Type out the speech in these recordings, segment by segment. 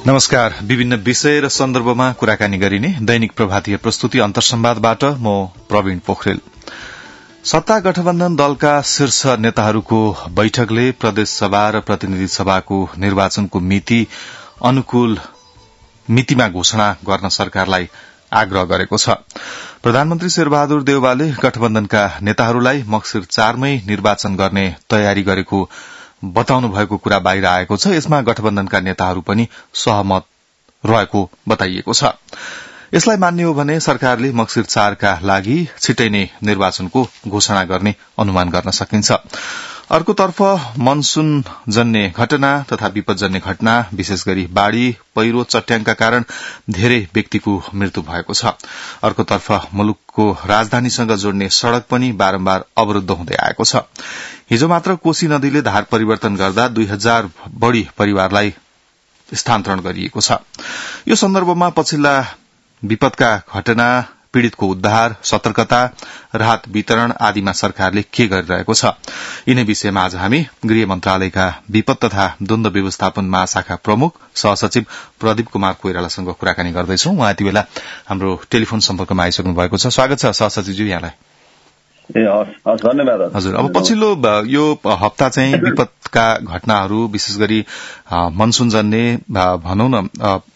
नमस्कार। विभिन्न विषय र सन्दर्भमा कुराकानी गरिने दैनिक प्रभातीय प्रस्तुति अन्तर्संवादबाट म प्रवीण पोखरेल। सत्ता गठबन्धन दलका शीर्ष नेताहरूको बैठकले प्रदेशसभा र प्रतिनिधि सभाको निर्वाचनको मिति अनुकूल मितिमा घोषणा गर्न सरकारलाई आग्रह गरेको छ। प्रधानमन्त्री शेरबहादुर देउवाले गठबन्धनका नेताहरूलाई मक्सिर 4 मै निर्वाचन गर्ने तयारी गरेको बताउनु भएको कुरा बाहिर आएको छ। यसमा गठबन्धनका नेताहरू पनि सहमत रहेको बताइएको छ। यसलाई मान्ने हो भने सरकारले मक्सिर 4 का लागि छिटै नै निर्वाचनको घोषणा गर्ने अनुमान गर्न सकिन्छ। अर्कोतर्फ मनसून जन्य घटना तथा विपदजन्य घटना, विशेष गरी बाढ़ी, पहिरो, चट्याङका कारण धेरै व्यक्तिको मृत्यु भएको छ। अर्कोतर्फ मुलुकको राजधानीसँग जोड्ने सड़क पनि बारम्बार अवरूद्ध हुँदै आएको छ। हिजो मात्र कोशी नदीले धार परिवर्तन गर्दा 2000 बढ़ी परिवारलाई स्थानान्तरण गरिएको छ। यो सन्दर्भमा पछिल्ला विपदका घटना, पीड़ितको उद्धार, सतर्कता, राहत वितरण आदिमा सरकारले के गरिरहेको छ, यिनै विषयमा आज हामी गृह मन्त्रालयका विपद तथा द्वन्द्व व्यवस्थापन महाशाखा प्रमुख सहसचिव प्रदीप कुमार कोइरालासँग कुराकानी गर्दैछौं। उहाँ यति बेला हाम्रो टेलिफोन सम्पर्कमा आइसक्नु भएको छ। स्वागत छ सहसचिवज्यू यहाँलाई। धन्यवाद। हजुर, अब पछिल्लो यो हप्ता चाहिँ विपदका घटनाहरू, विशेष गरी मनसूनजन्य भनौं न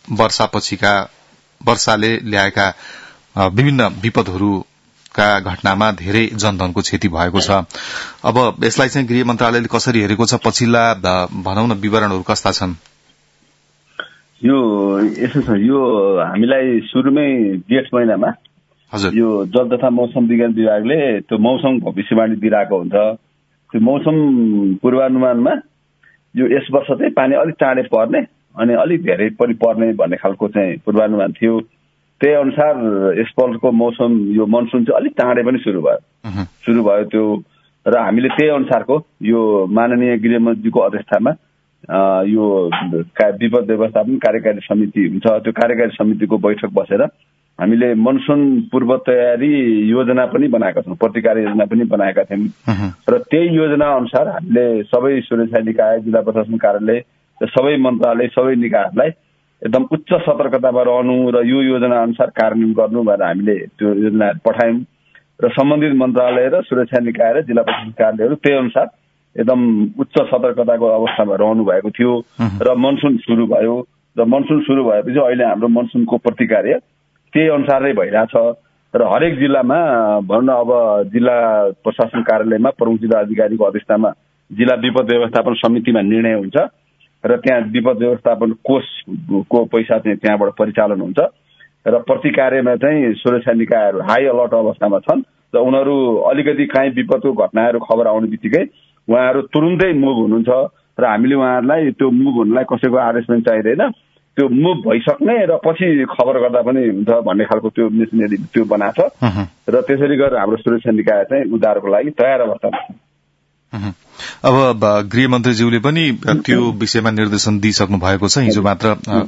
वर्षाले ल्याएका विभिन्न विपदहरूका घटनामा धेरै जनधनको क्षति भएको छ। अब यसलाई चाहिँ गृह मन्त्रालयले कसरी हेरेको छ, पछिल्ला भनौं न विवरणहरू कस्ता छन्? यो यसो छ, यो हामीलाई सुरुमै जेठ महिनामा यो जल तथा मौसम विज्ञान विभागले त्यो मौसम भविष्यवाणी दिइरहेको हुन्छ। त्यो मौसम पूर्वानुमानमा यो यस वर्ष चाहिँ पानी अलिक चाँडै पर्ने अनि अलिक धेरै पनि पर्ने भन्ने खालको चाहिँ पूर्वानुमान थियो। त्यही अनुसार यसपल्टको मौसम यो मनसून चाहिँ अलिक चाँडै पनि सुरु भयो त्यो, र हामीले त्यही अनुसारको यो माननीय गृहमन्त्रीको अध्यक्षतामा यो विपद व्यवस्थापन कार्यकारी समिति हुन्छ। त्यो कार्यकारी समितिको बैठक बसेर हामीले मनसून पूर्व तयारी योजना पनि बनाएका छौँ, प्रतिकार योजना पनि बनाएका थियौँ। र त्यही योजना अनुसार हामीले सबै सुरक्षा निकाय, जिल्ला प्रशासन कार्यालय, सबै मन्त्रालय, सबै निकायहरूलाई एकदम उच्च सतर्कतामा रहनु र यो योजना अनुसार कार्यान्वयन गर्नु भनेर हामीले त्यो योजना पठायौं र सम्बन्धित मन्त्रालय र सुरक्षा निकाय र जिल्ला प्रशासन कार्यालयहरू त्यही अनुसार एकदम उच्च सतर्कताको अवस्थामा रहनु भएको थियो। र मनसून सुरु भयो र मनसून सुरु भएपछि अहिले हाम्रो मनसूनको प्रतिकार्य त्यही अनुसार नै भइरहेछ। र हरेक जिल्लामा भनौँ न अब जिल्ला प्रशासन कार्यालयमा प्रमुख जिल्ला अधिकारीको अध्यक्षतामा जिल्ला विपद व्यवस्थापन समितिमा निर्णय हुन्छ र त्यहाँ विपद व्यवस्थापन कोषको पैसा चाहिँ त्यहाँबाट परिचालन हुन्छ र प्रतिकार्यमा चाहिँ सुरक्षा निकायहरू हाई अलर्ट अवस्थामा छन् र उनीहरू अलिकति काहीँ विपदको घटनाहरू खबर आउने बित्तिकै उहाँहरू तुरुन्तै मुभ हुनुहुन्छ र हामीले उहाँहरूलाई त्यो मुभ हुनलाई कसैको आदेश पनि चाहिँदैन, त्यो मुभ भइसक्ने र पछि खबर गर्दा पनि हुन्छ भन्ने खालको त्यो मेसिनरी त्यो बनाएको छ र त्यसरी गरेर हाम्रो सुरक्षा निकाय चाहिँ उद्धारको लागि तयार अवस्थामा छ। अब गृहमन्त्रीज्यूले पनि त्यो विषयमा निर्देशन दिइसक्नु भएको छ हिजो मात्र।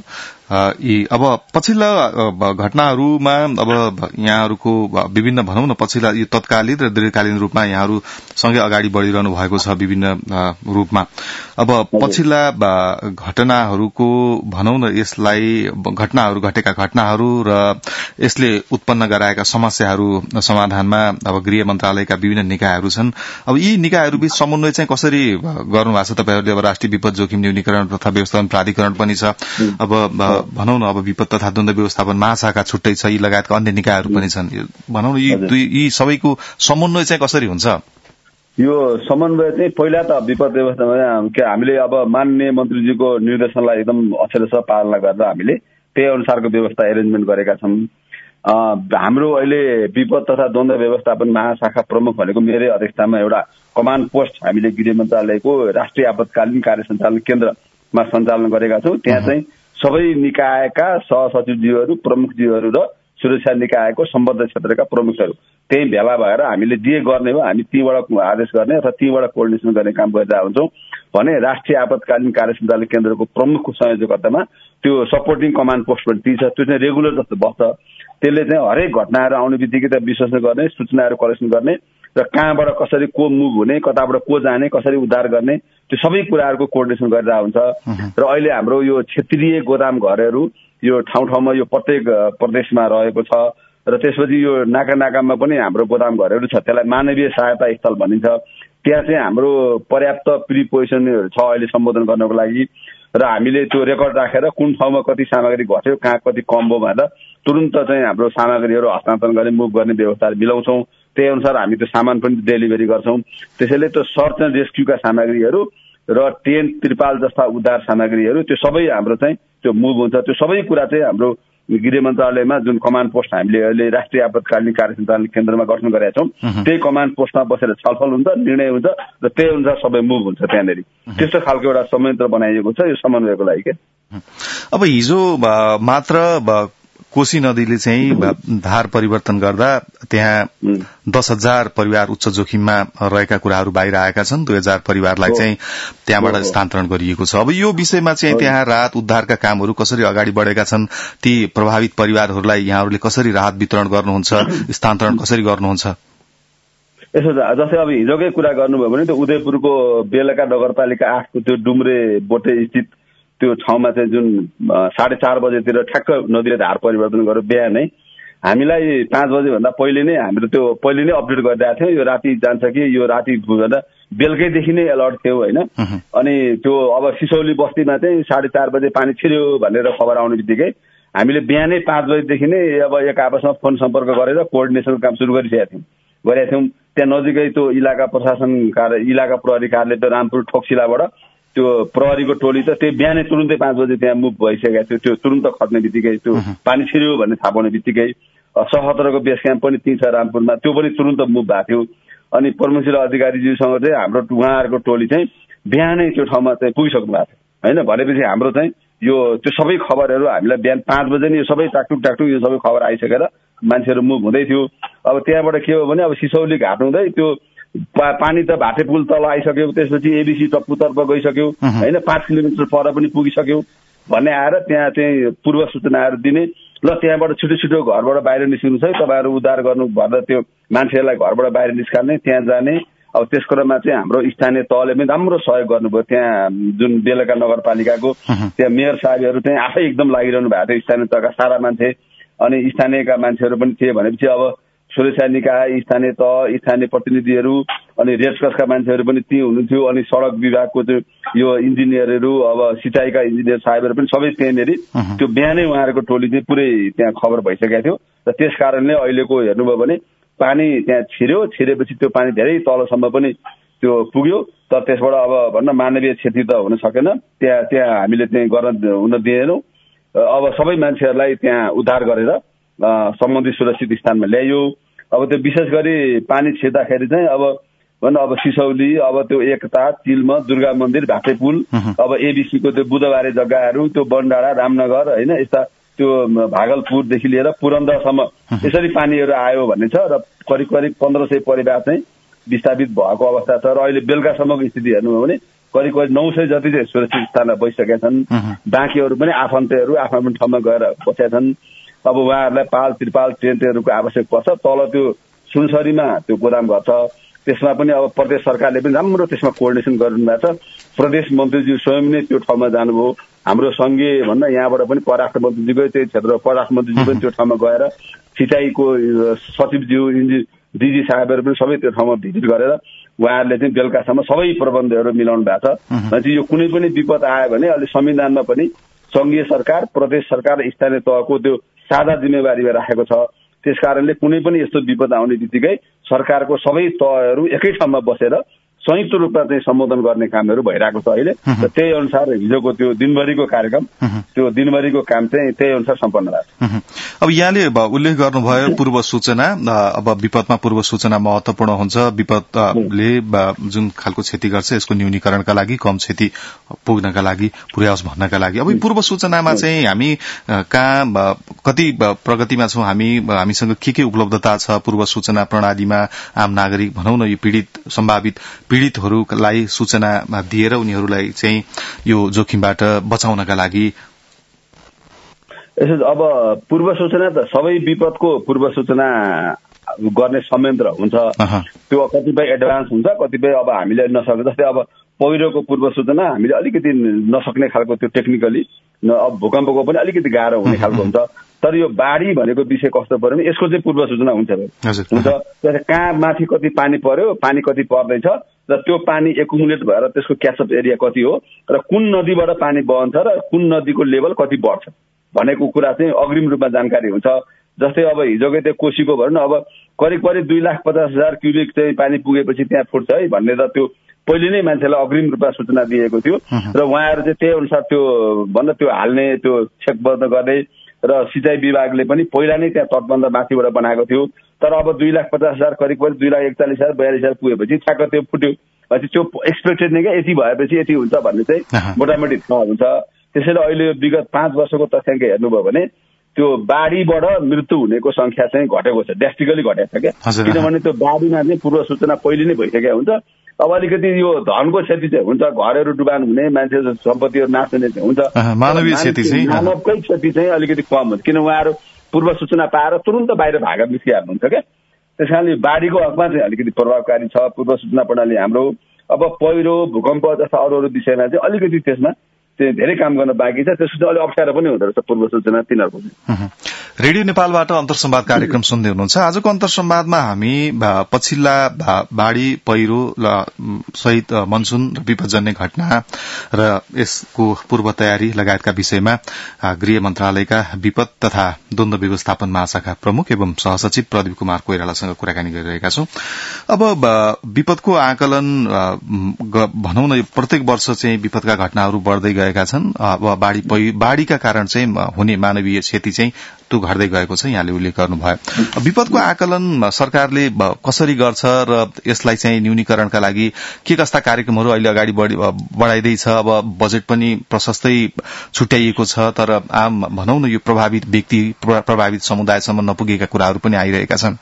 अब पछिल्ला घटनाहरूमा अब यहाँहरूको विभिन्न भनौं न पछिल्ला यो तत्कालीन र दीर्घकालीन रूपमा यहाँहरूसँगै अगाडि बढ़िरहनु भएको छ विभिन्न रूपमा। अब पछिल्ला घटनाहरूको भनौं न यसलाई घटनाहरू घटेका घटनाहरू र यसले उत्पन्न गराएका समस्याहरू समाधानमा अब गृह मन्त्रालयका विभिन्न निकायहरू छन्। अब यी निकायहरूबीच समन्वय चाहिँ कसरी गर्नु भएको छ तपाईहरुले? अब राष्ट्रिय विपद जोखिम न्यूनीकरण तथा व्यवस्थापन प्राधिकरण पनि छ, अब भनौं न अब विपद तथा द्वन्द्व व्यवस्थापन महाशाखा छुट्टै छ, यी लगायतका अन्य निकायहरू पनि छन्। भनौं न यी सबैको समन्वय चाहिँ कसरी हुन्छ? यो समन्वय चाहिँ पहिला त विपद व्यवस्थापन हामीले अब माननीय मन्त्रीजीको निर्देशनलाई एकदम अक्षरशः पालना गरेर हामीले त्यही अनुसारको व्यवस्था एरेन्जमेन्ट गरेका छौं। हाम्रो अहिले विपद तथा द्वन्द्व व्यवस्थापन महाशाखा प्रमुख भनेको मेरै अध्यक्षतामा एउटा कमान्ड पोस्ट हामीले गृह मन्त्रालयको राष्ट्रिय आपतकालीन कार्य सञ्चालन केन्द्रमा सञ्चालन गरेका छौं। त्यहाँ चाहिँ सबै निकायका सहसचिवज्यूहरू, प्रमुखज्यूहरू र सुरक्षा निकायको सम्बद्ध क्षेत्रका प्रमुखहरू त्यही भेला भएर हामीले जे गर्ने हो हामी तीबाट आदेश गर्ने अथवा तीबाट कोर्डिनेसन गर्ने काम गरिरहेका हुन्छौं भने राष्ट्रिय आपतकालीन कार्य सञ्चालन केन्द्रको प्रमुखको संयोजकतामा त्यो सपोर्टिङ कमान्ड पोस्ट पनि दिन्छ। त्यो चाहिँ रेगुलर जस्तो बस्छ। त्यसले चाहिँ हरेक घटनाहरू आउने बित्तिकै त विश्लेषण गर्ने, सूचनाहरू कलेक्सन गर्ने र कहाँबाट कसरी को मुभ हुने, कताबाट को जाने, कसरी उद्धार गर्ने, त्यो सबै कुराहरूको कोर्डिनेसन गरेर हुन्छ। र अहिले हाम्रो यो क्षेत्रीय गोदाम घरहरू यो ठाउँ ठाउँमा यो प्रत्येक प्रदेशमा रहेको छ र त्यसपछि यो नाकामा पनि हाम्रो गोदाम घरहरू छ, त्यसलाई मानवीय सहायता स्थल भनिन्छ। त्यहाँ चाहिँ हाम्रो पर्याप्त प्रिपोजिसनहरू छ अहिले सम्बोधन गर्नको लागि र हामीले त्यो रेकर्ड राखेर कुन ठाउँमा कति सामग्री घट्यो, कहाँ कति कम भयो भनेर तुरुन्त चाहिँ हाम्रो सामग्रीहरू हस्तान्तरण गर्ने मुभ गर्ने व्यवस्थाहरू मिलाउँछौँ। त्यही अनुसार हामी त्यो सामान पनि डेलिभरी गर्छौँ। त्यसैले त्यो सर्च एन्ड रेस्क्युका सामग्रीहरू र टेन्ट, त्रिपाल जस्ता उद्धार सामग्रीहरू त्यो सबै हाम्रो चाहिँ त्यो मुभ हुन्छ। त्यो सबै कुरा चाहिँ हाम्रो गृह मन्त्रालयमा जुन कमान्ड पोस्ट हामीले अहिले राष्ट्रिय आपतकालीन कार्य सञ्चालन केन्द्रमा गठन गरेका छौँ, त्यही कमान्ड पोस्टमा बसेर छलफल हुन्छ, निर्णय हुन्छ र त्यही अनुसार सबै मुभ हुन्छ त्यहाँनिर। त्यस्तो खालको एउटा संयन्त्र बनाइएको छ यो समन्वयको लागि के। अब हिजो मात्र कोशी नदीले चाहिँ धार परिवर्तन गर्दा त्यहाँ 10,000 परिवार उच्च जोखिममा रहेका कुराहरू बाहिर आएका छन्। 2,000 परिवारलाई चाहिँ त्यहाँबाट स्थानान्तरण गरिएको छ। अब यो विषयमा चाहिँ त्यहाँ राहत उद्धारका कामहरू कसरी अगाडि बढेका छन्, ती प्रभावित परिवारहरूलाई यहाँहरूले कसरी राहत वितरण गर्नुहुन्छ, स्थानान्तरण कसरी गर्नुहुन्छ? यसो जस्तै अब हिजोकै कुरा गर्नुभयो भने त्यो उदयपुरको बेलका नगरपालिका 8 को त्यो डुम्रे बोटे स्थित त्यो ठाउँमा चाहिँ जुन 4:30 बजेतिर ठ्याक्क नदीले धार परिवर्तन गर्यो बिहानै, हामीलाई 5 बजेभन्दा पहिले नै हाम्रो त्यो पहिले नै अपडेट गरिरहेको थियो यो राति जान्छ कि यो राति भन्दा बेलुकैदेखि नै अलर्ट थियो होइन। अनि त्यो अब सिसौली बस्तीमा चाहिँ 4:30 बजे पानी छिर्यो भनेर खबर आउने बित्तिकै हामीले बिहानै 5 बजेदेखि नै अब एक आपसमा फोन सम्पर्क गरेर कोअर्डिनेसनको काम सुरु गरिसकेका थियौँ। त्यहाँ नजिकै त्यो इलाका प्रशासन कार्य, इलाका प्रहरी कार्यालय त्यो रामपुर ठोक्सिलाबाट त्यो प्रहरीको टोली त त्यो बिहानै तुरुन्तै 5 बजे त्यहाँ मुभ भइसकेको थियो। त्यो तुरुन्त खट्ने बित्तिकै त्यो पानी छिर्यो भन्ने थाहा पाउने बित्तिकै 77को बेस क्याम्प पनि त्यहीँ छ रामपुरमा, त्यो पनि तुरुन्त मुभ भएको थियो। अनि प्रमुख अधिकारीज्यूसँग चाहिँ हाम्रो उहाँहरूको टोली चाहिँ बिहानै त्यो ठाउँमा चाहिँ पुगिसक्नु भएको थियो होइन। भनेपछि हाम्रो चाहिँ यो त्यो सबै खबरहरू हामीलाई बिहान 5 बजे नै यो सबै टाकटुक यो सबै खबर आइसकेर मान्छेहरू मुभ हुँदै थियो। अब त्यहाँबाट के हो भने अब सिसौली घाट हुँदै त्यो पानी त भाटे पुल तल आइसक्यो, त्यसपछि एबिसी टप्पुतर्फ गइसक्यो होइन, 5 किलोमिटर पर पनि पुगिसक्यो भन्ने आएर त्यहाँ चाहिँ पूर्व सूचनाहरू दिने, ल त्यहाँबाट छिटो घरबाट बाहिर निस्किनु छ, तपाईँहरू उद्धार गर्नु भन्दा त्यो मान्छेहरूलाई घरबाट बाहिर निस्काल्ने, त्यहाँ जाने। अब त्यस क्रममा चाहिँ हाम्रो स्थानीय तहले पनि राम्रो सहयोग गर्नुभयो। त्यहाँ जुन बेलका नगरपालिकाको त्यहाँ मेयर साहबहरू चाहिँ आफै एकदम लागिरहनु भएको थियो, स्थानीय तहका सारा मान्छे अनि स्थानीयका मान्छेहरू पनि थिए। भनेपछि अब सुरक्षा निकाय, स्थानीय तह, स्थानीय प्रतिनिधिहरू अनि रेड क्रसका मान्छेहरू पनि त्यहीँ हुनुहुन्थ्यो। अनि सडक विभागको चाहिँ यो इन्जिनियरहरू, अब सिँचाइका इन्जिनियर साहेबहरू पनि सबै त्यहाँनिर त्यो बिहानै उहाँहरूको टोली चाहिँ पुरै त्यहाँ खबर भइसकेको थियो। र त्यस कारणले अहिलेको हेर्नुभयो भने पानी त्यहाँ छिरेपछि त्यो पानी धेरै तलसम्म पनि त्यो पुग्यो, तर त्यसबाट अब भन्न मानवीय क्षति त हुन सकेन। त्यहाँ हामीले चाहिँ हुन दिएनौँ। अब सबै मान्छेहरूलाई त्यहाँ उद्धार गरेर सम्बन्धित सुरक्षित स्थानमा ल्याइयो। अब त्यो विशेष गरी पानी छिर्दाखेरि चाहिँ अब सिसौली, अब त्यो एकता, चिल्म, दुर्गा मन्दिर, भाटे पुल, अब एबिसीको त्यो बुधबारे जग्गाहरू, त्यो बनडाँडा, रामनगर होइन, यस्ता त्यो भागलपुरदेखि लिएर पुरन्दरसम्म यसरी पानीहरू आयो भन्ने छ। र करिब 1500 परिवार चाहिँ विस्थापित भएको अवस्था छ। र अहिले बेलुकासम्मको स्थिति हेर्नुभयो भने करिब 900 जति चाहिँ सुरक्षित स्थानमा बसिसकेका छन्। बाँकीहरू पनि आफन्तहरू आफ्नो ठाउँमा गएर बसेका छन्। अब उहाँहरूलाई पाल, त्रिपाल, टेन्टहरूको आवश्यक पर्छ। तल त्यो सुनसरीमा त्यो गोदाम घर छ, त्यसमा पनि अब प्रदेश सरकारले पनि राम्रो त्यसमा कोअर्डिनेसन गरिदिनु भएको छ। प्रदेश मन्त्रीज्यू स्वयं नै त्यो ठाउँमा जानुभयो। हाम्रो सङ्घीय भन्दा यहाँबाट पनि परराष्ट्र मन्त्रीज्यूकै त्यही क्षेत्र परराष्ट्र मन्त्रीज्यू पनि त्यो ठाउँमा गएर सिँचाइको सचिवज्यू, डिजी साहेबहरू पनि सबै त्यो ठाउँमा भिजिट गरेर उहाँहरूले चाहिँ बेलुकासम्म सबै प्रबन्धहरू मिलाउनु भएको छ। भनेपछि यो कुनै पनि विपद आयो भने अहिले संविधानमा पनि सङ्घीय सरकार, प्रदेश सरकार, स्थानीय तहको त्यो साझा जिम्मेवारीमा राखेको छ। त्यस कारणले कुनै पनि यस्तो विपद आउने बित्तिकै सरकारको सबै तहहरू एकै ठाउँमा बसेर संयुक्त रूपमा चाहिँ सम्बोधन गर्ने कामहरू भइरहेको छ अहिले। र त्यही अनुसार हिजोको त्यो दिनभरिको कार्यक्रम, त्यो दिनभरिको काम चाहिँ त्यही अनुसार सम्पन्न भएको छ। अब यहाँले उल्लेख गर्नुभयो पूर्व सूचना। अब विपदमा पूर्व सूचना महत्वपूर्ण हुन्छ। विपदले जुन खालको क्षति गर्छ यसको न्यूनीकरणका लागि, कम क्षति पुग्नका लागि, पुर्याओस् भन्नका लागि अब पूर्व सूचनामा चाहिँ हामी कहाँ कति प्रगतिमा छौँ, हामीसँग के उपलब्धता छ पूर्व सूचना प्रणालीमा? आम नागरिक भनौँ न, यो सम्भावित पीड़ितहरूलाई सूचना दिएर उनीहरूलाई चाहिँ यो जोखिमबाट बचाउनका लागि। अब पूर्व सूचना त सबै विपदको पूर्व सूचना गर्ने संयन्त्र हुन्छ, त्यो कतिपय एडभान्स हुन्छ, कतिपय अब हामीले नसक्ने, जस्तै अब पहिरोको पूर्व सूचना हामीले अलिकति नसक्ने खालको त्यो टेक्निकली, अब भूकम्पको पनि अलिकति गाह्रो हुने खालको हुन्छ। तर यो बाढी भनेको विषय कस्तो पर्यो भने यसको चाहिँ पूर्व सूचना हुन्छ हुन्छ कहाँ माथि कति पानी पर्यो, पानी कति पर्दैछ र त्यो पानी एकुमुलेट भएर त्यसको क्याचअप एरिया कति हो र कुन नदीबाट पानी बहन्छ र कुन नदीको लेभल कति बढ्छ भनेको कुरा चाहिँ अग्रिम रूपमा जानकारी हुन्छ। जस्तै अब हिजोकै त्यो कोशीको भनौँ न, अब करिब 2,50,000 क्युबिक चाहिँ पानी पुगेपछि त्यहाँ फुट्छ है भन्ने त त्यो पहिले नै मान्छेलाई अग्रिम रूपमा सूचना दिएको थियो र उहाँहरू चाहिँ त्यही अनुसार त्यो भन्दा त्यो हाल्ने, त्यो चेकबन्द गर्ने र सिँचाइ विभागले पनि पहिला नै त्यहाँ तटबन्ध माथिबाट बनाएको थियो। तर अब 2,50,000 करिब 2,41,000 42,000 पुगेपछि ठ्याक्क त्यो फुट्यो। त्यो एक्सपेक्टेड नै क्या यति भएपछि यति हुन्छ भन्ने चाहिँ मोटामोटी थाहा हुन्छ। त्यसैले अहिले विगत 5 वर्षको तथ्याङ्क हेर्नुभयो भने त्यो बाढीबाट मृत्यु हुनेको संख्या चाहिँ घटेको छ, ड्रास्टिकली घटेको छ क्या। किनभने त्यो बाढीमा चाहिँ पूर्व सूचना पहिले नै भइसकेको हुन्छ। अब अलिकति यो धनको क्षति चाहिँ हुन्छ, घरहरू डुबान हुने, मान्छे सम्पत्तिहरू नाश हुने चाहिँ हुन्छ, मानवीय क्षति चाहिँ मानवकै क्षति चाहिँ अलिकति कम हुन्छ, किन उहाँहरू पूर्व सूचना पाएर तुरन्त बाहिर भागेर निस्किहाल्नुहुन्छ क्या। त्यस कारणले बाढीको हकमा चाहिँ अलिकति प्रभावकारी छ पूर्व सूचना प्रणाली हाम्रो। अब पहिरो, भूकम्प जस्ता अरू विषयमा चाहिँ अलिकति त्यसमा चाहिँ धेरै काम गर्न बाँकी छ, त्यसको चाहिँ अलिक अप्ठ्यारो पनि हुँदो रहेछ पूर्व सूचना तिनीहरूको। रेडियो नेपालबाट अन्तर्संवाद कार्यक्रम सुन्दै हुनुहुन्छ। आजको अन्तर्संवादमा हामी पछिल्ला बाढ़ी, पहिरो सहित मनसून र विपदजन्य घटना र यसको पूर्व तयारी लगायतका विषयमा गृह मन्त्रालयका विपद तथा द्वन्द्व व्यवस्थापन महाशाखा प्रमुख एवं सहसचिव प्रदीप कुमार कोइरालासँग कुराकानी गरिरहेका छौं। अब विपदको आकलन भनौं न, प्रत्येक वर्ष चाहिँ विपदका घटनाहरू बढ्दै गएका छन्। अब बाढ़ीका कारण चाहिँ हुने मानवीय क्षति चाहिँ त्यो घट्दै गएको छ, यहाँले उल्लेख गर्नुभयो। विपदको आकलन सरकारले कसरी गर्छ र यसलाई चाहिँ न्यूनीकरणका लागि के कस्ता कार्यक्रमहरू अहिले अगाडि बढाइदैछ? अब बजेट पनि प्रशस्तै छुट्याइएको छ, तर आम भनौं न यो प्रभावित व्यक्ति, प्रभावित समुदायसम्म नपुगेका कुराहरू पनि आइरहेका छन्।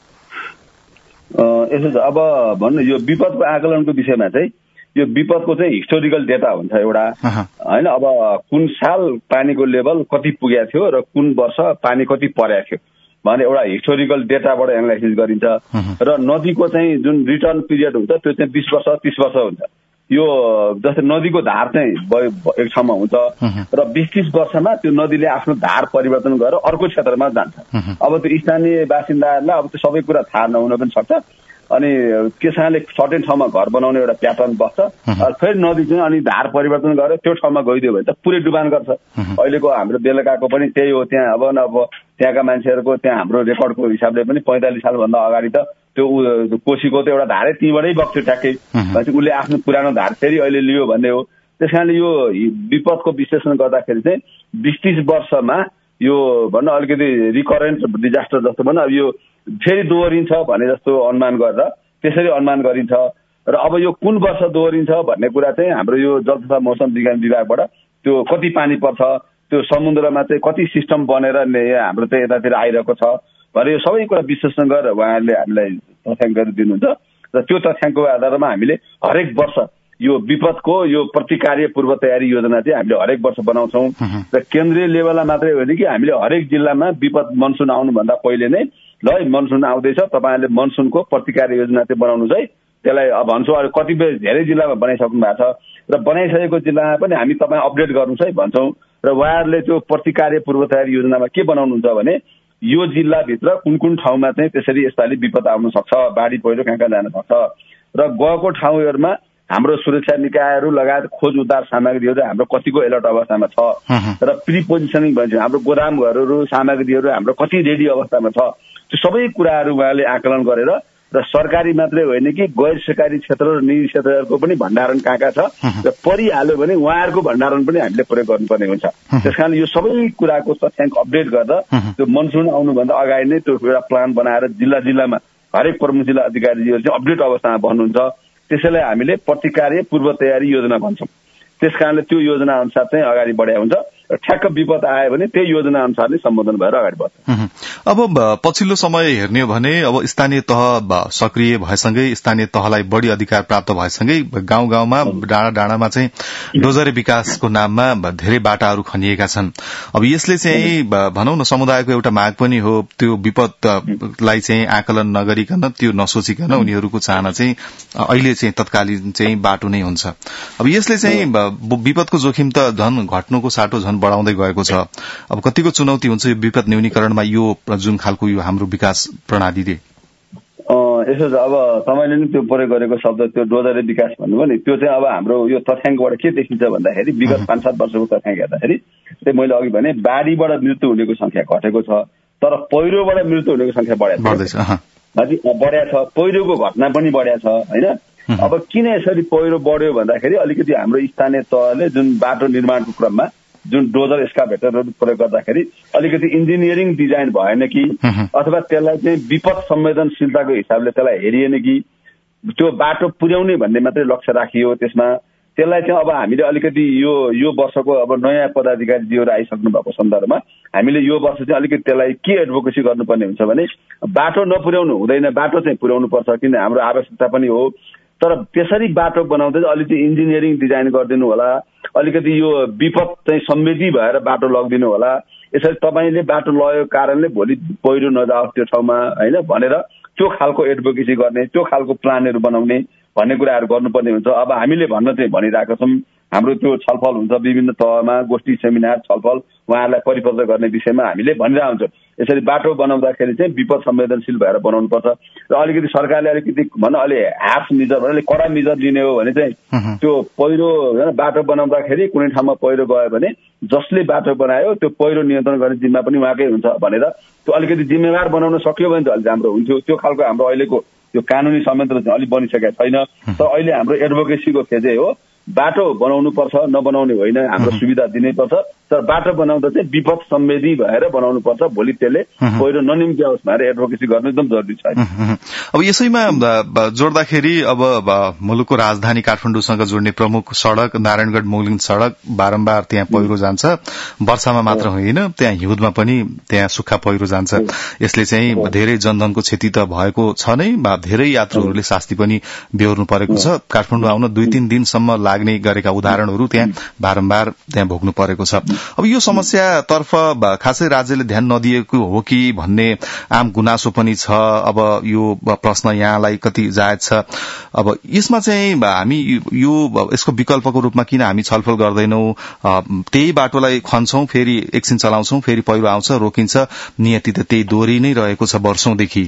यसो छ, अब भन्नु यो विपदको आकलनको विषयमा चाहिँ यो विपदको चाहिँ हिस्टोरिकल डेटा हुन्छ एउटा हैन। अब कुन साल पानीको लेभल कति पुगेको थियो र कुन वर्ष पानी कति परेको थियो भने एउटा हिस्टोरिकल डेटाबाट एनालाइसिस गरिन्छ। र नदीको चाहिँ जुन रिटर्न पिरियड हुन्छ त्यो चाहिँ 20 वर्ष 30 वर्ष हुन्छ। यो जस्तै नदीको धार चाहिँ एक ठाउँमा हुन्छ र 20-30 वर्षमा त्यो नदीले आफ्नो धार परिवर्तन गरेर अर्को क्षेत्रमा जान्छ। अब त्यो स्थानीय बासिन्दाहरूलाई अब त्यो सबै कुरा थाहा नहुन पनि सक्छ। अनि किसानले सर्टेन ठाउँमा घर बनाउने एउटा प्याटर्न बस्छ, फेरि नदी चाहिँ अनि धार परिवर्तन गरेर त्यो ठाउँमा गइदियो भने त पुरै डुबान गर्छ। अहिलेको हाम्रो बेलुकाको पनि त्यही हो। त्यहाँ अब त्यहाँका मान्छेहरूको त्यहाँ हाम्रो रेकर्डको हिसाबले पनि 45 सालभन्दा अगाडि त त्यो कोशीको त एउटा धारै तीबाटै बग्थ्यो ट्याक्कै। उसले आफ्नो पुरानो धार फेरि अहिले लियो भन्ने हो। त्यस कारणले यो विपदको विश्लेषण गर्दाखेरि चाहिँ 20-30 वर्षमा यो भन्न अलिकति रिकरेन्ट डिजास्टर जस्तो भन्न यो फेरि दोहोरिन्छ भने जस्तो अनुमान गरेर त्यसरी अनुमान गरिन्छ। र अब यो कुन वर्ष दोहोरिन्छ भन्ने कुरा चाहिँ हाम्रो यो जल तथा मौसम विज्ञान विभागबाट त्यो कति पानी पर्छ, त्यो समुद्रमा चाहिँ कति सिस्टम बनेर हाम्रो चाहिँ यतातिर आइरहेको छ भने यो सबै कुरा विश्लेषण गरेर उहाँहरूले हामीलाई तथ्याङ्कहरू दिनुहुन्छ। र त्यो तथ्याङ्कको आधारमा हामीले हरेक वर्ष यो विपदको यो प्रतिकार्य पूर्व तयारी योजना चाहिँ हामीले हरेक वर्ष बनाउँछौँ। र केन्द्रीय लेभलमा मात्रै होइन कि हामीले हरेक जिल्लामा विपद मनसुन आउनुभन्दा पहिले नै ल मनसुन आउँदैछ, तपाईँहरूले मनसुनको प्रतिकार्य योजना चाहिँ बनाउनुहोस् है। त्यसलाई अब भन्छु कतिपय धेरै जिल्लामा बनाइसक्नु भएको छ र बनाइसकेको जिल्लामा पनि हामी तपाईँ अपडेट गर्नुहोस् है भन्छौँ। र उहाँहरूले त्यो प्रतिकार्य पूर्व तयारी योजनामा के बनाउनुहुन्छ भने यो जिल्लाभित्र कुन कुन ठाउँमा चाहिँ त्यसरी यसपालि विपद आउन सक्छ, बाढी पहिरो कहाँ कहाँ जान सक्छ र गएको ठाउँहरूमा हाम्रो सुरक्षा निकायहरू लगायत खोज उद्धार सामग्रीहरू हाम्रो कतिको एलर्ट अवस्थामा छ र प्री पोजिसनिङ भन्छ हाम्रो गोदामघरहरू सामग्रीहरू हाम्रो कति रेडी अवस्थामा छ। त्यो सबै कुराहरू उहाँले आकलन गरेर र सरकारी मात्रै होइन कि गैर सरकारी क्षेत्र र निजी क्षेत्रहरूको पनि भण्डारण कहाँ कहाँ छ र परिहाल्यो भने उहाँहरूको भण्डारण पनि हामीले प्रयोग गर्नुपर्ने हुन्छ। त्यसकारण यो सबै कुराको तथ्याङ्क अपडेट गर्दा त्यो मनसुन आउनुभन्दा अगाडि नै त्यो एउटा प्लान बनाएर जिल्ला जिल्लामा हरेक प्रमुख जिल्ला अधिकारीहरू चाहिँ अपडेट अवस्थामा बन्नुहुन्छ। त्यसैलाई हामीले प्रतिकार्य पूर्व तयारी योजना भन्छौँ। त्यसकारणले त्यो योजना अनुसार चाहिँ अगाडि बढाइ हुन्छ ठ्याक्क विपद आयो भने त्यही योजना अनुसार नै सम्बोधन भएर अगाडि बढ्छ। अब पछिल्लो समय हेर्ने हो भने अब स्थानीय तह सक्रिय भएसँगै स्थानीय तहलाई बढ़ी अधिकार प्राप्त भएसँगै गाउँ गाउँमा डाँडा डाँडामा चाहिँ डोजरे विकासको नाममा धेरै बाटाहरू खनिएका छन्। अब यसले चाहिँ भनौं न समुदायको एउटा माग पनि हो, त्यो विपदलाई चाहिँ आकलन नगरिकन त्यो नसोचिकन उनीहरूको चाहना चाहिँ अहिले चाहिँ तत्कालीन चाहिँ बाटो नै हुन्छ। अब यसले चाहिँ विपदको जोखिम त झन घट्नुको साटो झन बढ़ाउँदै गएको छ। अब कतिको चुनौती हुन्छ यो विपद न्यूनीकरणमा यो जुन खालको यो हाम्रो विकास प्रणालीले? यसो छ, अब तपाईले नि त्यो प्रयोग गरेको शब्द त्यो डोजरे विकास भन्नुभयो नि, त्यो चाहिँ अब हाम्रो यो तथ्याङ्कबाट के देखिन्छ भन्दाखेरि विगत 5-7 वर्षको तथ्याङ्क हेर्दाखेरि चाहिँ मैले अघि भने बाढीबाट मृत्यु हुनेको संख्या घटेको छ, तर पहिरोबाट मृत्यु हुनेको संख्या बढ्या छ, पहिरोको घटना पनि बढ्या छ हैन। अब किन यसरी पहिरो बढ्यो भन्दाखेरि अलिकति हाम्रो स्थानीय तहले जुन बाटो निर्माणको क्रममा जुन डोजर एस्काभेटरहरू प्रयोग गर्दाखेरि अलिकति इन्जिनियरिङ डिजाइन भएन कि, अथवा त्यसलाई चाहिँ विपद संवेदनशीलताको हिसाबले त्यसलाई हेरिएन कि, त्यो बाटो पुर्याउने भन्ने मात्रै लक्ष्य राखियो त्यसमा। त्यसलाई चाहिँ अब हामीले अलिकति यो वर्षको अब नयाँ पदाधिकारीजीहरू आइसक्नु भएको सन्दर्भमा हामीले यो वर्ष चाहिँ अलिकति त्यसलाई के एडभोकेसी गर्नुपर्ने हुन्छ भने बाटो नपुर्याउनु हुँदैन, बाटो चाहिँ पुर्याउनु पर्छ, किन हाम्रो आवश्यकता पनि हो। तर त्यसरी बाटो बनाउँदै अलिकति इन्जिनियरिङ डिजाइन गरिदिनु होला, अलिकति यो विपद चाहिँ संवेदी भएर बाटो लगिदिनु होला। यसरी तपाईँले बाटो लगेको कारणले भोलि पहिरो नजाओस् त्यो ठाउँमा हैन भनेर त्यो खालको एडभोकेसी गर्ने, त्यो खालको प्लानहरू बनाउने भन्ने कुराहरू गर्नुपर्ने हुन्छ। अब हामीले भन्न चाहिँ भनिरहेका छौँ, हाम्रो त्यो छलफल हुन्छ विभिन्न तहमा, गोष्ठी सेमिनार छलफल उहाँहरूलाई परिपत्र गर्ने विषयमा हामीले भनिरहेको हुन्छौँ। यसरी बाटो बनाउँदाखेरि चाहिँ विपद संवेदनशील भएर बनाउनु पर्छ र अलिकति सरकारले अलिकति भन्न अलि हाफ मेजर भने कड़ा मेजर लिने हो भने चाहिँ त्यो पहिरो बाटो बनाउँदाखेरि कुनै ठाउँमा पहिरो गयो भने जसले बाटो बनायो त्यो पहिरो नियन्त्रण गर्ने जिम्मा पनि उहाँकै हुन्छ भनेर त्यो अलिकति जिम्मेवार बनाउन सक्यो भने त अलि राम्रो हुन्थ्यो। त्यो खालको हाम्रो अहिलेको त्यो कानुनी संयन्त्र चाहिँ अलिक बनिसकेको छैन। तर अहिले हाम्रो एडभोकेसीको फेजै हो, बाटो बनाउनु पर्छ, नबनाउने होइन, हाम्रो सुविधा दिनै पर्छ, तर बाटो बनाउँदा चाहिँ विपद संवेदी भएर बनाउनु पर्छ, भोलि त्यसले पहिरो ननिम्त्याओस् भनेर एडभोकेसी गर्नु एकदम जरुरी छ। अब यसैमा जोड्दाखेरि अब मुलुकको राजधानी काठमाडौँसँग जोड्ने प्रमुख सड़क नारायणगढ मुगलिङ सड़क बारम्बार त्यहाँ पहिरो जान्छ, वर्षामा मात्र होइन त्यहाँ हिउँदमा पनि त्यहाँ सुक्खा पहिरो जान्छ। यसले चाहिँ धेरै जनधनको क्षति त भएको छ नै, धेरै यात्रुहरूले शास्ति पनि बेहोर्नु परेको छ। काठमाडौँ आउन 2-3 दिनसम्म लाग्ने गरेका उदाहरणहरू त्यहाँ बारम्बार त्यहाँ भोग्नु परेको छ। अब यो समस्यातर्फ खासै राज्यले ध्यान नदिएको हो कि भन्ने आम गुनासो पनि छ। अब यो प्रश्न यहाँलाई कति जायज छ? अब यसमा चाहिँ हामी यसको विकल्पको रूपमा किन हामी छलफल गर्दैनौं? त्यही बाटोलाई खन्छौं, फेरि एकछिन चलाउँछौं, फेरि पहिरो आउँछ, रोकिन्छ, नियति त त्यही दोहोरी नै रहेको छ वर्षौंदेखि।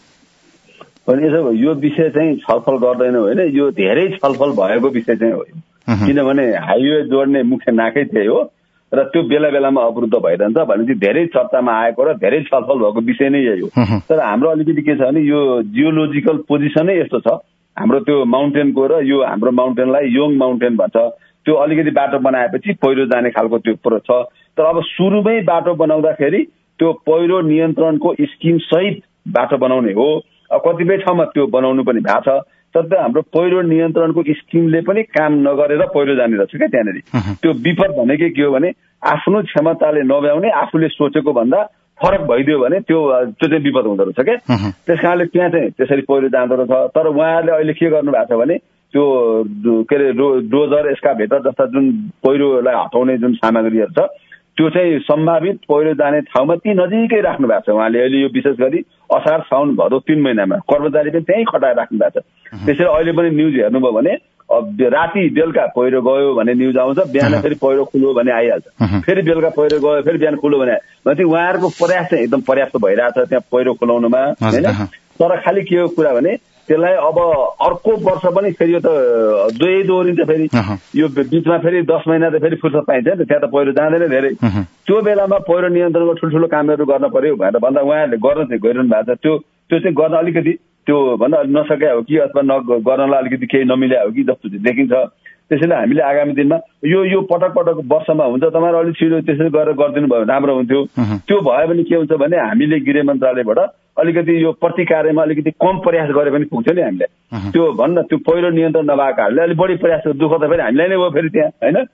यो विषय चाहिँ छलफल गर्दैनौं होइन, यो धेरै छलफल भएको विषय चाहिँ हो। किनभने हाइवे जोड्ने मुख्य नाकै त्यही हो र त्यो बेला बेलामा अवरुद्ध भइरहन्छ भनेपछि धेरै चर्चामा आएको र धेरै छलफल भएको विषय नै यही हो। तर हाम्रो अलिकति के छ भने यो जियोलोजिकल पोजिसनै यस्तो छ, हाम्रो त्यो माउन्टेनको र यो हाम्रो माउन्टेनलाई योङ माउन्टेन भन्छ, त्यो अलिकति बाटो बनाएपछि पहिरो जाने खालको त्यो छ। तर अब सुरुमै बाटो बनाउँदाखेरि त्यो पहिरो नियन्त्रणको स्किम सहित बाटो बनाउने हो। कतिपय ठाउँमा त्यो बनाउनु पनि भएको छ, तर हाम्रो पहिरो नियन्त्रणको स्किमले पनि काम नगरेर पहिरो जाने रहेछ क्या त्यहाँनिर। त्यो विपद भनेकै के हो भने आफ्नो क्षमताले नभ्याउने, आफूले सोचेको भन्दा फरक भइदियो भने त्यो चाहिँ विपद हुँदो रहेछ क्या। त्यस कारणले त्यहाँ चाहिँ त्यसरी पहिरो जाँदो रहेछ। तर उहाँहरूले अहिले के गर्नु भएको छ भने त्यो के अरे डोजर एस्काभेटर जस्ता जुन पहिरोलाई हटाउने जुन सामग्रीहरू छ त्यो चाहिँ सम्भावित पहिरो जाने ठाउँमा ती नजिकै राख्नु भएको छ उहाँले। अहिले यो विशेष गरी असार साउन भदौ 3 महिनामा कर्मचारी पनि त्यहीँ खटाएर राख्नु भएको छ। त्यसैले अहिले पनि न्युज हेर्नुभयो भने राति बेलुका पहिरो गयो भने न्युज आउँछ, बिहान फेरि पहिरो खुल्यो भने आइहाल्छ, फेरि बेलुका पहिरो गयो फेरि बिहान खुल्यो भने भनेपछि उहाँहरूको प्रयास चाहिँ एकदम पर्याप्त भइरहेछ त्यहाँ पहिरो खुलाउनुमा होइन। तर खालि के हो कुरा भने त्यसलाई अब अर्को वर्ष पनि फेरि यो त दोहोरिन्छ, फेरि यो बीचमा फेरि 10 महिना त फेरि फुर्सद पाइन्छ नि त, त्यहाँ त पहिरो जाँदैन धेरै। त्यो बेलामा पहिरो नियन्त्रणको ठुल्ठुलो कामहरू गर्न पर्यो भनेर भन्दा उहाँहरूले गर्न चाहिँ गइरहनु भएको छ। त्यो चाहिँ गर्न अलिकति त्यो भन्न नसके हो कि अथवा गर्नलाई अलिकति केही नमिल्या हो कि जस्तो चाहिँ देखिन्छ। त्यसैले हामीले आगामी दिनमा यो पटक पटक वर्षमा हुन्छ, तपाईँहरू अलिक छिटो त्यसरी गरेर गरिदिनु भयो भने राम्रो हुन्थ्यो। त्यो भयो भने के हुन्छ भने हामीले गृह मन्त्रालयबाट अलिकति यो प्रतिकार्यमा अलिकति कम प्रयास गरे पनि पुग्छ नि हामीलाई। त्यो भन्न त्यो पहिरो नियन्त्रण नभएकाहरूले अलिक बढी प्रयास, दुःख त फेरि हामीलाई नै भयो फेरि त्यहाँ होइन।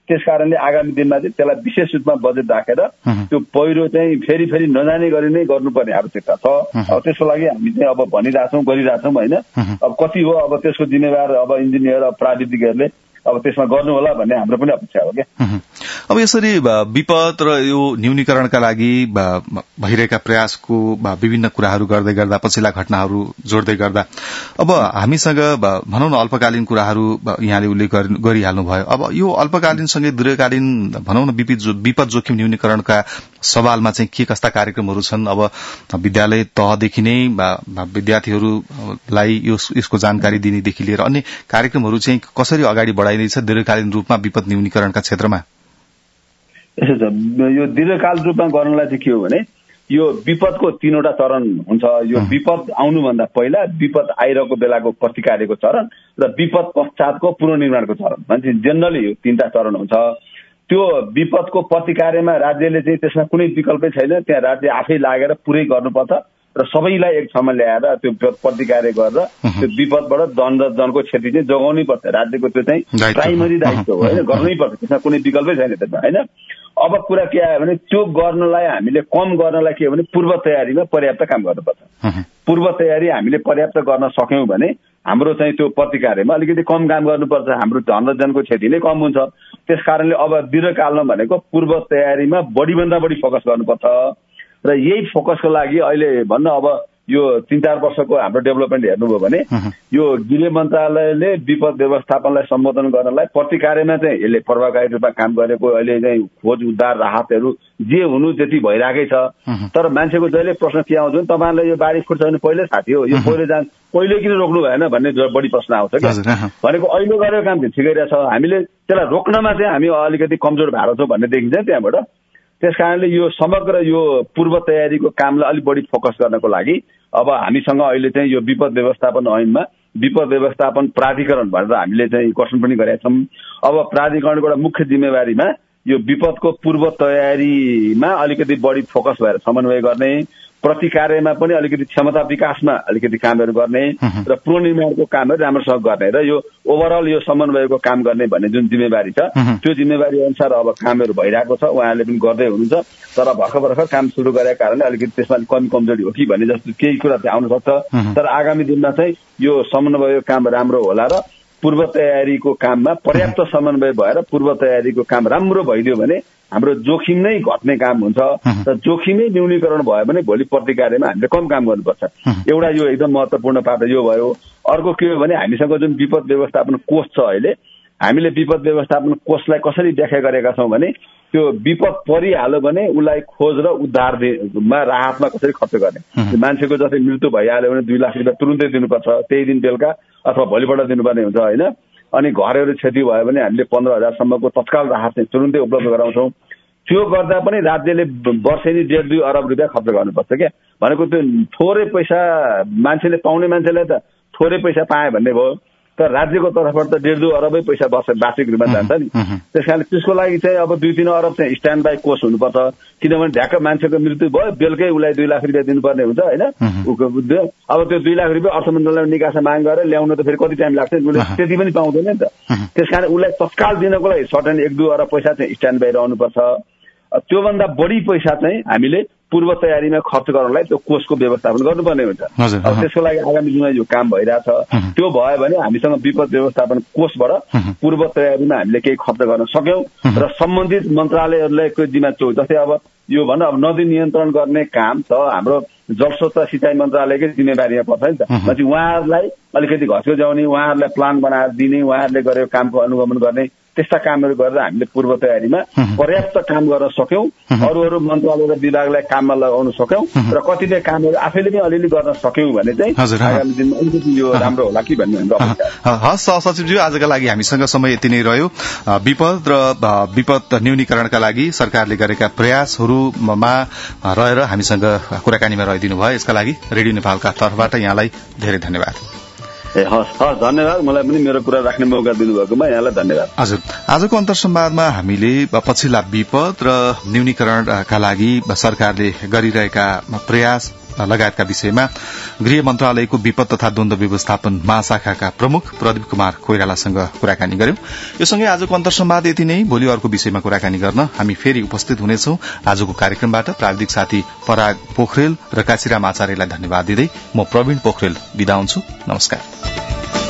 त्यस कारणले आगामी दिनमा चाहिँ त्यसलाई विशेष रूपमा बजेट राखेर त्यो पहिरो चाहिँ फेरि नजाने गरी नै गर्नुपर्ने आवश्यकता छ। अब त्यसको लागि हामी चाहिँ अब भनिरहेछौँ गरिरहेछौँ होइन। अब कति हो अब त्यसको जिम्मेवार अब इन्जिनियर अब प्राविधिकहरूले अब त्यसमा गर्नु होला भन्ने हाम्रो पनि अपेक्षा हो क्या। अब यसरी विपद र यो न्यूनीकरणका लागि भइरहेका प्रयासको विभिन्न कुराहरू गर्दै गर्दा पछिल्ला घटनाहरू जोड्दै गर्दा अब हामीसँग भनौँ न अल्पकालीन कुराहरू यहाँले उल्लेख गरिहाल्नु भयो। अब यो अल्पकालीनसँगै दीर्घकालीन भनौँ न विपद जोखिम न्यूनीकरणका सवालमा चाहिँ के कस्ता कार्यक्रमहरू छन्? अब विद्यालय तहदेखि नै विद्यार्थीहरूलाई यसको जानकारी दिनेदेखि लिएर अन्य कार्यक्रमहरू चाहिँ कसरी अगाडि बढाइँदैछ दीर्घकालीन रूपमा विपद न्यूनीकरणका क्षेत्रमा? यसो छ, यो दीर्घकाल रूपमा गर्नलाई चाहिँ के हो भने यो विपदको 3वटा चरण हुन्छ। यो विपद आउनुभन्दा पहिला, विपद आइरहेको बेलाको प्रतिकारको चरण र विपद पश्चातको पुनर्निर्माणको चरण भन्छ। जेनरली यो 3टा चरण हुन्छ। त्यो विपदको प्रतिकारमा राज्यले चाहिँ त्यसमा कुनै विकल्पै छैन, त्यहाँ राज्य आफै लागेर पुरै गर्नुपर्छ र सबैलाई एक ठाउँमा ल्याएर त्यो प्रतिकार गरेर त्यो विपदबाट जनको क्षति चाहिँ जोगाउनै पर्छ। राज्यको त्यो चाहिँ प्राइमरी दायित्व हो होइन, गर्नै पर्छ, त्यसमा कुनै विकल्पै छैन त्यसमा होइन। अब कुरा के आयो भने त्यो गर्नलाई हामीले कम गर्नलाई के हो भने पूर्व तयारीमा पर्याप्त काम गर्नुपर्छ। पूर्व तयारी हामीले पर्याप्त गर्न सक्यौं भने हाम्रो चाहिँ त्यो प्रतिकारमा अलिकति कम काम गर्नुपर्छ, हाम्रो धनजनको क्षति नै कम हुन्छ। त्यस कारणले अब दीर्घकालमा भनेको पूर्व तयारीमा बढीभन्दा बढी फोकस गर्नुपर्छ र यही फोकसको लागि अहिले भन्न अब यो 3-4 वर्षको हाम्रो डेभलपमेन्ट हेर्नुभयो भने यो गृह मन्त्रालयले विपद व्यवस्थापनलाई सम्बोधन गर्नलाई प्रतिकारमा चाहिँ यसले प्रभावकारी रूपमा काम गरेको अहिले चाहिँ खोज उद्धार राहतहरू जे हुनु त्यति भइरहेकै छ। तर मान्छेको जहिले प्रश्न के आउँछ भने तपाईँहरूले यो बाढी फुट्छ भने पहिल्यै थाहा थियो, यो पहिले किन रोक्नु भएन भन्ने बढी प्रश्न आउँछ क्या। भनेको अहिले गरेको काम चाहिँ ठिकै रहेछ, हामीले त्यसलाई रोक्नमा चाहिँ हामी अलिकति कमजोर भएको छौँ भन्ने देखिन्छ त्यहाँबाट। त्यस कारणले यो समग्र यो पूर्व तयारीको कामलाई अलिक बढी फोकस गर्नको लागि अब हामीसँग अहिले चाहिँ यो विपद व्यवस्थापन ऐनमा विपद व्यवस्थापन प्राधिकरण भनेर हामीले चाहिँ गठन पनि गरेका छौँ। अब प्राधिकरणको एउटा मुख्य जिम्मेवारीमा यो विपदको पूर्व तयारीमा अलिकति बढी फोकस भएर समन्वय गर्ने, प्रतिकारमा पनि अलिकति क्षमता विकासमा अलिकति कामहरू गर्ने र पुनर्निर्माणको कामहरू राम्रोसँग गर्ने र यो ओभरअल यो समन्वयको काम गर्ने भन्ने जुन जिम्मेवारी छ त्यो जिम्मेवारी अनुसार अब कामहरू भइरहेको छ, उहाँहरूले पनि गर्दै हुनुहुन्छ। तर भर्खर काम सुरु गरेको कारणले अलिकति त्यसमा कमजोरी हो कि भन्ने जस्तो केही कुरा चाहिँ आउन सक्छ। तर आगामी दिनमा चाहिँ यो समन्वयको काम राम्रो होला र पूर्व तयारीको काममा पर्याप्त समन्वय भएर पूर्व तयारीको काम राम्रो भइदियो भने हाम्रो जोखिम नै घट्ने काम हुन्छ र जोखिमै न्यूनीकरण भयो भने भोलि प्रतिकारमा हामीले कम काम गर्नुपर्छ। एउटा यो एकदम महत्त्वपूर्ण पाटो यो भयो। अर्को के हो भने हामीसँग जुन विपद व्यवस्थापन कोष छ अहिले, हामीले विपद व्यवस्थापन कोषलाई कसरी व्याख्या गरेका छौँ भने त्यो विपद परिहाल्यो भने उसलाई खोज र उद्धारमा राहतमा कसरी खर्च गर्ने। मान्छेको जस्तै मृत्यु भइहाल्यो भने 2 लाख रुपियाँ तुरुन्तै दिनुपर्छ, त्यही दिन बेलुका अथवा भोलिपल्ट दिनुपर्ने हुन्छ होइन। अनि घरहरू क्षति भयो भने हामीले 15,000 सम्मको तत्काल राहत चाहिँ तुरुन्तै उपलब्ध गराउँछौँ। त्यो गर्दा पनि राज्यले वर्षेनी 1.5-2 अरब रुपियाँ खर्च गर्नुपर्छ क्या। भनेको त्यो थोरै पैसा मान्छेले पाउने मान्छेलाई त थोरै पैसा पाए भन्ने भयो, तर राज्यको तर्फबाट त 1.5-2 अरबै पैसा वार्षिक रूपमा जान्छ नि। त्यस कारणले त्यसको लागि चाहिँ अब 2-3 अरब चाहिँ स्ट्यान्ड बाई कोष हुनुपर्छ। किनभने ढ्याक्क मान्छेको मृत्यु भयो बेलुकै उसलाई 2 लाख रुपियाँ दिनुपर्ने हुन्छ होइन। अब त्यो 2 लाख रुपियाँ अर्थ मन्त्रालयमा निकासा माग गरेर ल्याउन त फेरि कति टाइम लाग्छ, उसले त्यति पनि पाउँदैन नि त। त्यस कारण उसलाई तत्काल दिनको लागि सर्टेन 1-2 अरब पैसा चाहिँ स्ट्यान्ड बाई रहनुपर्छ। त्योभन्दा बढी पैसा चाहिँ हामीले पूर्व तयारीमा खर्च गर्नलाई त्यो कोषको व्यवस्थापन गर्नुपर्ने हुन्छ। अब त्यसको लागि आगामी दिनमा यो काम भइरहेछ। त्यो भयो भने हामीसँग विपद व्यवस्थापन कोषबाट पूर्व तयारीमा हामीले केही खर्च गर्न सक्यौं र सम्बन्धित मन्त्रालयहरूलाई जिम्मा छ। जस्तै अब यो भन्न अब नदी नियन्त्रण गर्ने काम त हाम्रो जलस्रोत र सिँचाइ मन्त्रालयकै जिम्मेवारीमा पर्छ नि त। पछि उहाँहरूलाई अलिकति घस्यो जाउने, उहाँहरूलाई प्लान बनाएर दिने, उहाँहरूले गरेको कामको अनुगमन गर्ने, त्यस्ता कामहरू गरेर हामीले पूर्व तयारीमा पर्याप्त काम गर्न सक्यौं, अरू मन्त्रालय र विभागलाई काममा लगाउन सक्यौं र कतिपय कामहरू आफैले पनि अलिअलि गर्न सक्यौं भने चाहिँ आगामी दिनमा अलिकति यो राम्रो होला कि भन्ने हाम्रो अपेक्षा। हस् सचिवज्यू, आजका लागि हामीसँग समय यति नै रह्यो। विपद र विपद न्यूनीकरणका लागि सरकारले गरेका प्रयासहरूमा रहेर हामीसँग कुराकानीमा रहिदिनु भयो, यसका लागि रेडियो नेपालका तर्फबाट यहाँलाई धेरै धन्यवाद। हस् धन्यवाद। मलाई पनि मेरो कुरा राख्ने मौका दिनुभएकोमा यहाँलाई धन्यवाद। हजुर, आजको अन्तर्संवादमा हामीले पछिल्ला विपद र न्यूनीकरणका लागि सरकारले गरिरहेका प्रयास लगायतका विषयमा गृह मन्त्रालयको विपद तथा द्वन्द व्यवस्थापन महाशाखाका प्रमुख प्रदीप कुमार कोइरालासँग कुराकानी गर्यौं। यो सँगै आजको अन्तर्संवाद यति नै। भोलि अर्को विषयमा कुराकानी गर्न हामी फेरि उपस्थित हुनेछौं। आजको कार्यक्रमबाट प्राविधिक साथी पराग पोखरेल र काशीराम आचार्यलाई धन्यवाद दिँदै म प्रवीण पोखरेल बिदा हुन्छु। नमस्कार।